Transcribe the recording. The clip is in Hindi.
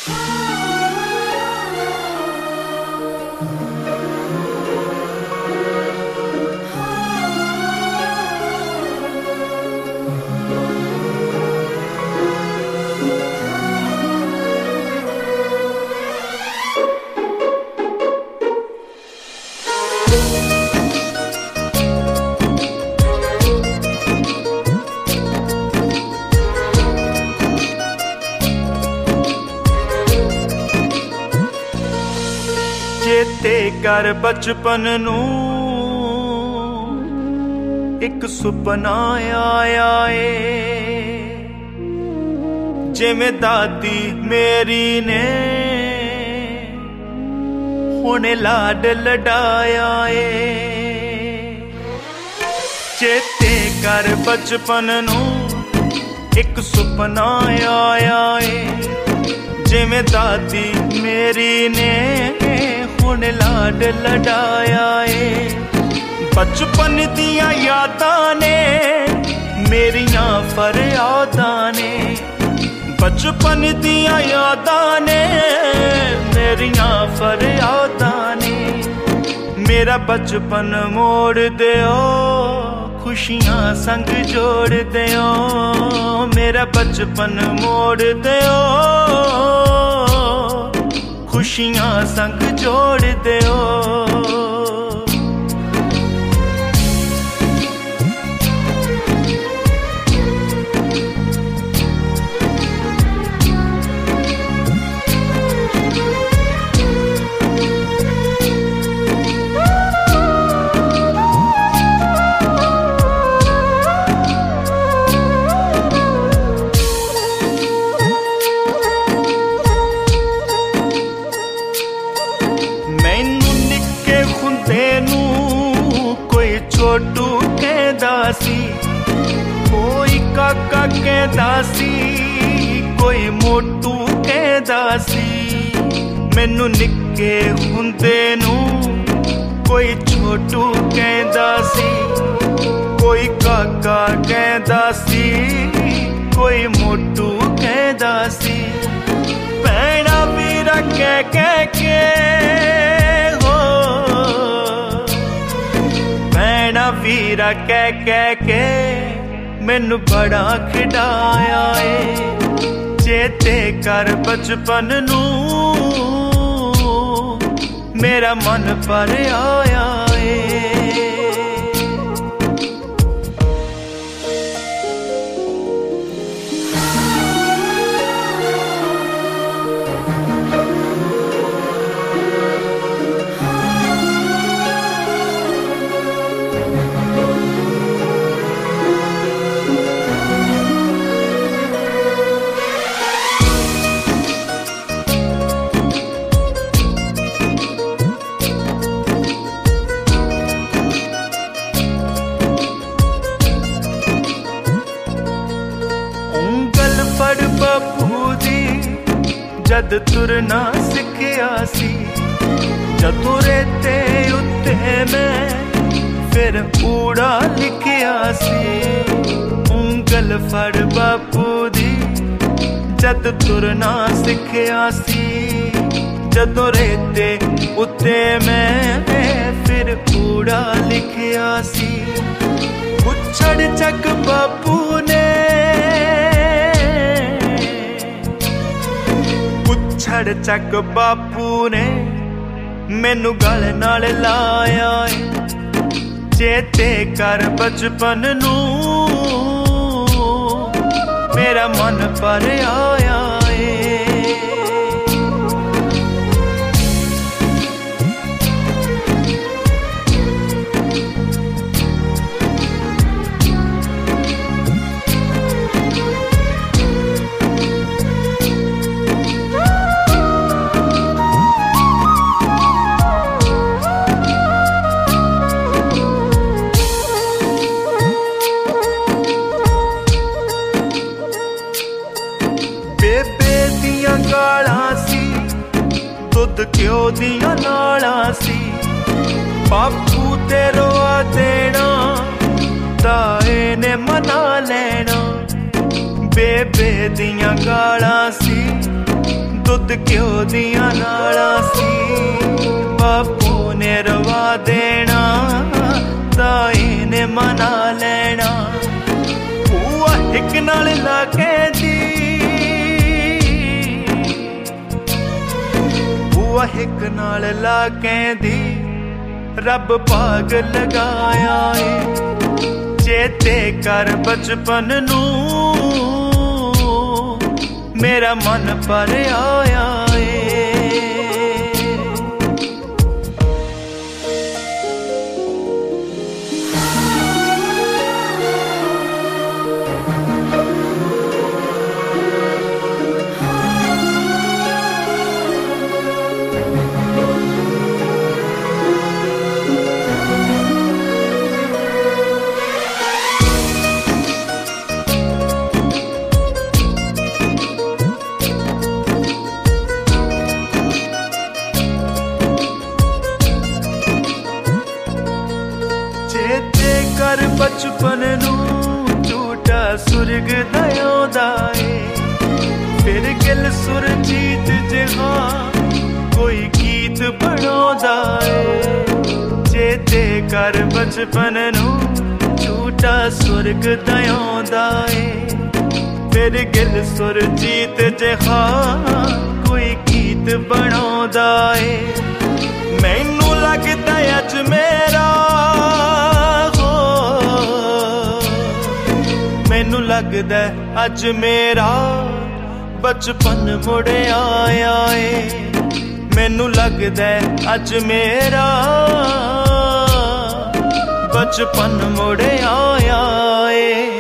चेते कर बचपन नू एक सुपना आया ए, जिवें दादी मेरी ने हुणे लाड लडाया ए। चेते कर बचपन नू एक सुपना आया ए, जिवें दादी मेरी ने हुण लाड लडाया ए। बचपन दियां यादां ने मेरियां फरियादां ने, बचपन दियां यादां ने मेरियां फरियादां ने। मेरा बचपन मोड़ दियो, खुशियां संग जोड़ दियो, मेरा बचपन मोड़ दियो, खुशियां संग जोड़ दियो। छोटू कहदा सी, कोई काका कहदा सी, कोई मोटू कहदा सी। मैनू निक्के हुंदे नू कोई छोटू कहदा सी, कोई काका कहदा सी, कोई मोटू कहदा सी। भैणा वीरा कह कह के वीरा कह कह के मैनू बड़ा खिडाया ए। चेते कर बचपन नू मेरा मन पर आया ए। फड़ बापू दी जद तुरना सिखिया सी, जदों रेते उत्ते मैं फिर ऊड़ा लिखिया सी। उंगल फड़ बापू दी जद तुरना सिखिया सी, जदों रेते उत्ते मैं फिर ऊड़ा लिखिया सी। उछड़ चक बापू ने छड़ चक बापू ने मैनू गल नाल लाया ए। चेते कर बचपन नू मेरा मन पर आया ए। दुध घ्यो दियां नालां सी, बापू ते रोआ देना, ताए ने मना लेना। बेबे दियां गालां सी, दुध घ्यो दिया नाला सी बापू ने रवा देना ताई ने मना लेना भूआ हिक नाल ला के दी भूआ हिक नाल ला के दी रब भाग लगाया है चेते कर बचपन नू मेरा मन पर आया है चेते कर बचपन नू झूठा सुरग दयोदा है फिर गिल सुरजीत जिहा कोई गीत बनोदा है चेते कर बचपन नू झूठा सुरग दयोदा है फिर गिल सुरजीत जिहा कोई गीत बनोदा है मैनू लगदा अज मेरा मैनू लगदा अज मेरा बचपन मुड़ आया है मैनू लगदा अज मेरा बचपन मुड़ आया है।